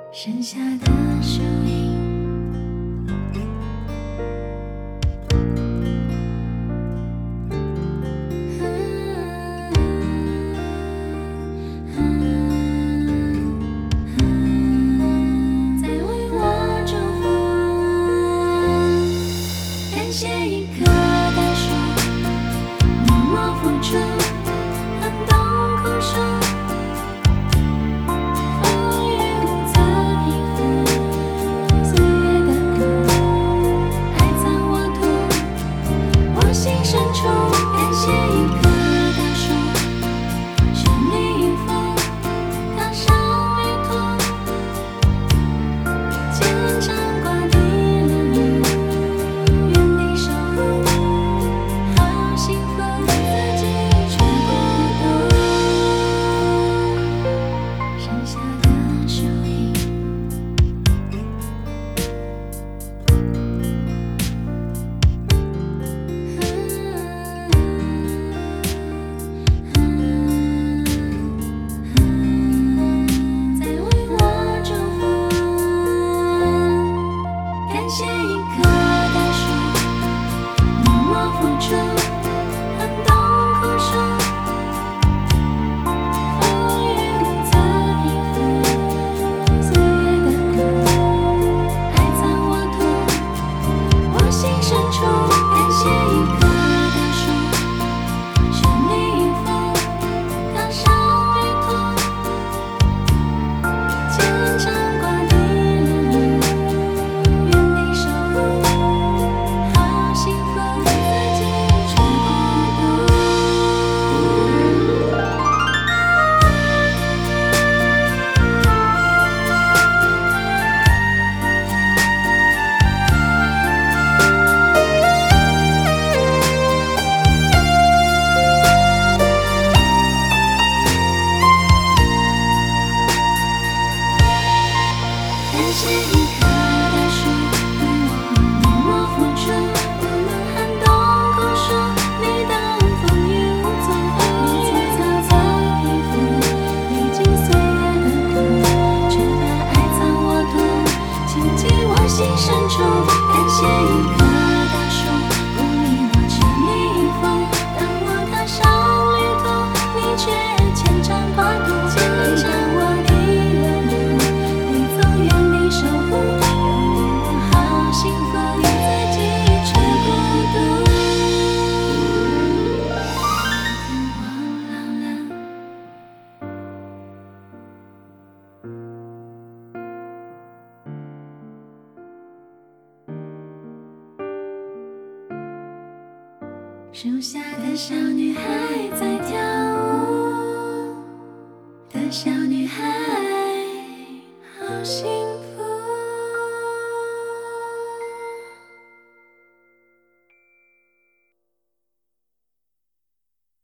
剩下的树影。在为我祝福，感谢一棵大树，默默付出，寒冬苦守。心深处，感谢一棵大树，绚丽迎风，踏上旅途，坚强挂地连路，原地守护，好幸福，自己却孤独。剩下的树影。感谢一棵大树，默默付出，寒冬苦守，风雨无阻平复，岁月的苦，爱藏我土。我心深处，感谢一棵大树，绚丽迎风，踏上旅途，坚强挂地连路。感谢一棵大树，为我默默付出，无论寒冬苦守，你挡风雨无阻，你草草平复，历经岁月的苦，却把爱藏我土，请进我心深处。感谢一棵大树，鼓励我全力以赴，当我踏上旅途，你却牵肠挂肚，坚强我的远路，你走远。守护，有你我好幸福，自己却孤独。等我老了，树下的小女孩在跳舞，的小女孩好幸福。